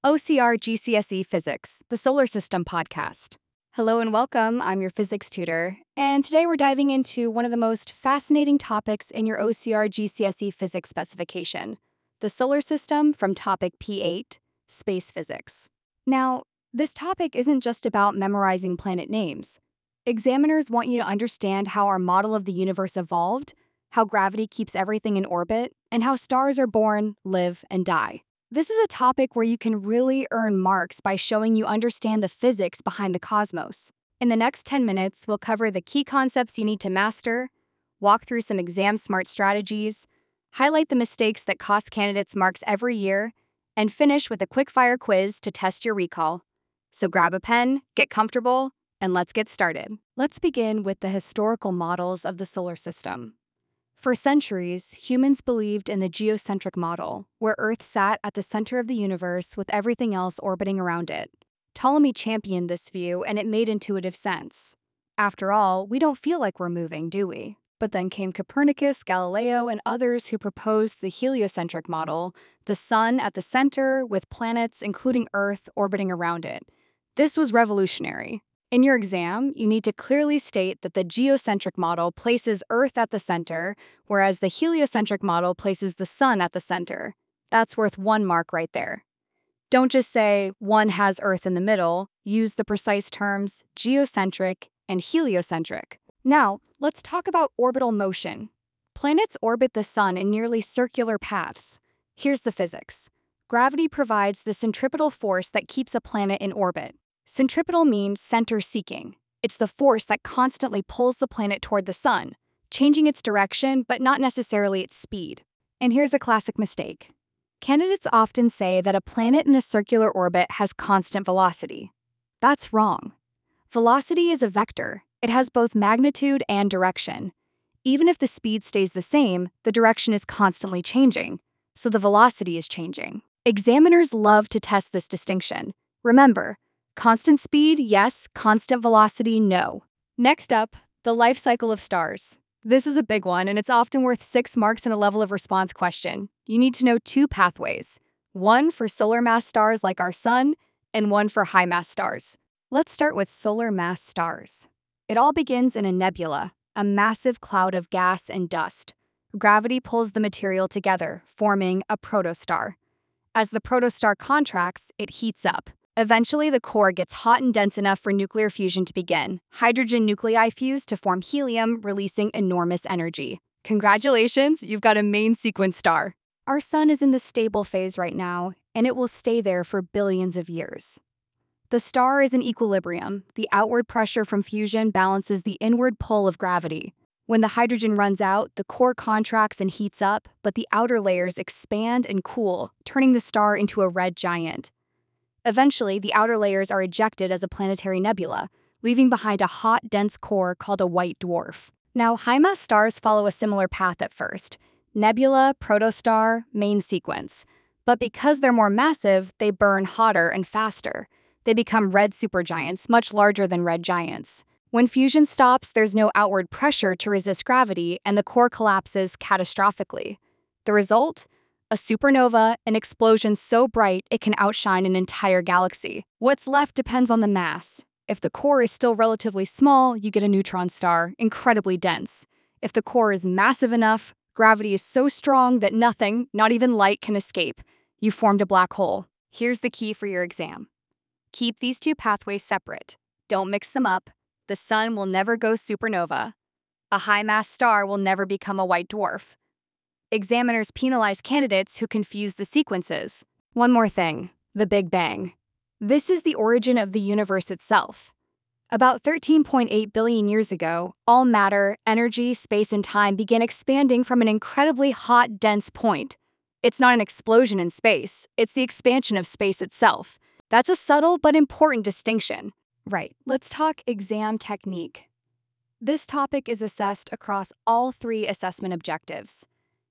OCR GCSE Physics, the Solar System podcast. Hello and welcome. I'm your physics tutor, and today we're diving into one of the most fascinating topics in your OCR GCSE physics specification, the solar system from topic P8, space physics. Now, this topic isn't just about memorizing planet names. Examiners want you to understand how our model of the universe evolved, how gravity keeps everything in orbit, and how stars are born, live, and die. This is a topic where you can really earn marks by showing you understand the physics behind the cosmos. In the next 10 minutes, we'll cover the key concepts you need to master, walk through some exam smart strategies, highlight the mistakes that cost candidates marks every year, and finish with a quick-fire quiz to test your recall. So grab a pen, get comfortable, and let's get started. Let's begin with the historical models of the solar system. For centuries, humans believed in the geocentric model, where Earth sat at the center of the universe with everything else orbiting around it. Ptolemy championed this view, and it made intuitive sense. After all, we don't feel like we're moving, do we? But then came Copernicus, Galileo, and others who proposed the heliocentric model, the sun at the center, with planets, including Earth, orbiting around it. This was revolutionary. In your exam, you need to clearly state that the geocentric model places Earth at the center, whereas the heliocentric model places the sun at the center. That's worth 1 mark right there. Don't just say one has Earth in the middle, use the precise terms geocentric and heliocentric. Now, let's talk about orbital motion. Planets orbit the sun in nearly circular paths. Here's the physics. Gravity provides the centripetal force that keeps a planet in orbit. Centripetal means center-seeking. It's the force that constantly pulls the planet toward the sun, changing its direction but not necessarily its speed. And here's a classic mistake. Candidates often say that a planet in a circular orbit has constant velocity. That's wrong. Velocity is a vector. It has both magnitude and direction. Even if the speed stays the same, the direction is constantly changing, so the velocity is changing. Examiners love to test this distinction. Remember, constant speed, yes. Constant velocity, no. Next up, the life cycle of stars. This is a big one, and it's often worth 6 marks in a level of response question. You need to know 2 pathways. One for solar mass stars like our sun, and one for high mass stars. Let's start with solar mass stars. It all begins in a nebula, a massive cloud of gas and dust. Gravity pulls the material together, forming a protostar. As the protostar contracts, it heats up. Eventually, the core gets hot and dense enough for nuclear fusion to begin. Hydrogen nuclei fuse to form helium, releasing enormous energy. Congratulations, you've got a main sequence star. Our sun is in the stable phase right now, and it will stay there for billions of years. The star is in equilibrium. The outward pressure from fusion balances the inward pull of gravity. When the hydrogen runs out, the core contracts and heats up, but the outer layers expand and cool, turning the star into a red giant. Eventually, the outer layers are ejected as a planetary nebula, leaving behind a hot, dense core called a white dwarf. Now, high-mass stars follow a similar path at first. Nebula, protostar, main sequence. But because they're more massive, they burn hotter and faster. They become red supergiants, much larger than red giants. When fusion stops, there's no outward pressure to resist gravity, and the core collapses catastrophically. The result? A supernova, an explosion so bright it can outshine an entire galaxy. What's left depends on the mass. If the core is still relatively small, you get a neutron star, incredibly dense. If the core is massive enough, gravity is so strong that nothing, not even light, can escape. You formed a black hole. Here's the key for your exam. Keep these 2 pathways separate. Don't mix them up. The sun will never go supernova. A high-mass star will never become a white dwarf. Examiners penalize candidates who confuse the sequences. One more thing, the Big Bang. This is the origin of the universe itself. About 13.8 billion years ago, all matter, energy, space, and time began expanding from an incredibly hot, dense point. It's not an explosion in space, it's the expansion of space itself. That's a subtle but important distinction. Right, let's talk exam technique. This topic is assessed across all 3 assessment objectives.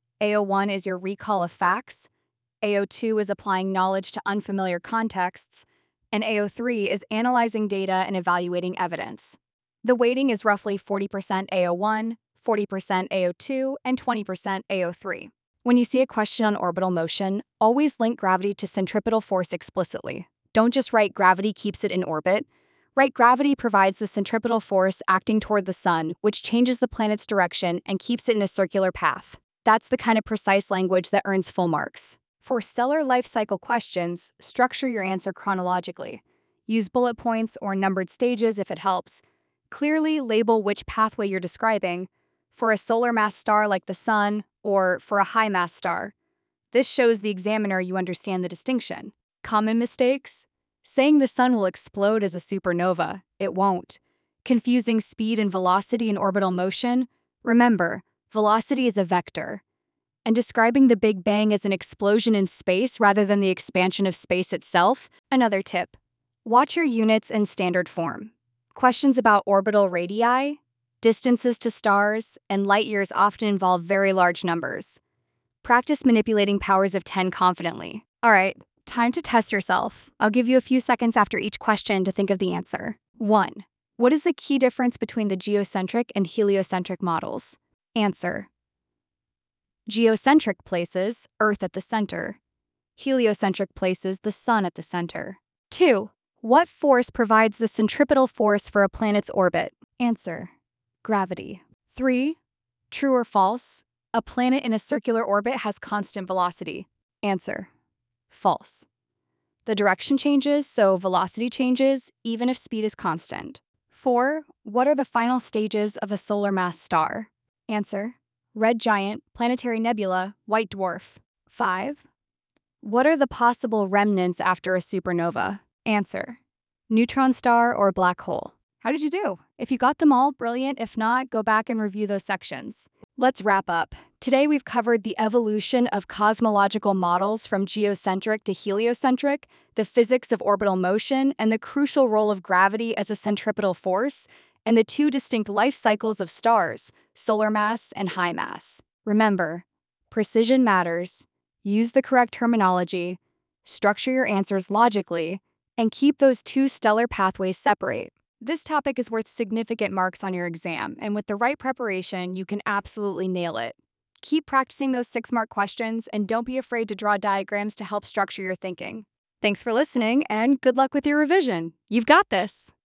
AO1 is your recall of facts, AO2 is applying knowledge to unfamiliar contexts, and AO3 is analyzing data and evaluating evidence. The weighting is roughly 40% AO1, 40% AO2, and 20% AO3. When you see a question on orbital motion, always link gravity to centripetal force explicitly. Don't just write gravity keeps it in orbit. Write gravity provides the centripetal force acting toward the sun, which changes the planet's direction and keeps it in a circular path. That's the kind of precise language that earns full marks. For stellar life cycle questions, structure your answer chronologically. Use bullet points or numbered stages if it helps. Clearly label which pathway you're describing, for a solar mass star like the sun or for a high mass star. This shows the examiner you understand the distinction. Common mistakes? Saying the sun will explode as a supernova. It won't. Confusing speed and velocity in orbital motion? Remember, velocity is a vector. And describing the Big Bang as an explosion in space rather than the expansion of space itself? Another tip. Watch your units in standard form. Questions about orbital radii, distances to stars, and light years often involve very large numbers. Practice manipulating powers of 10 confidently. All right, time to test yourself. I'll give you a few seconds after each question to think of the answer. 1. What is the key difference between the geocentric and heliocentric models? Answer. Geocentric places Earth at the center. Heliocentric places the sun at the center. 2. What force provides the centripetal force for a planet's orbit? Answer. Gravity. 3. True or false? A planet in a circular orbit has constant velocity. Answer. False. The direction changes, so velocity changes, even if speed is constant. 4. What are the final stages of a solar mass star? Answer. Red giant, planetary nebula, white dwarf. 5. What are the possible remnants after a supernova? Answer. Neutron star or black hole. How did you do? If you got them all, brilliant. If not, go back and review those sections. Let's wrap up. Today we've covered the evolution of cosmological models from geocentric to heliocentric, the physics of orbital motion, and the crucial role of gravity as a centripetal force, and the two distinct life cycles of stars, solar mass and high mass. Remember, precision matters. Use the correct terminology, structure your answers logically, and keep those two stellar pathways separate. This topic is worth significant marks on your exam, and with the right preparation, you can absolutely nail it. Keep practicing those 6-mark questions, and don't be afraid to draw diagrams to help structure your thinking. Thanks for listening, and good luck with your revision. You've got this!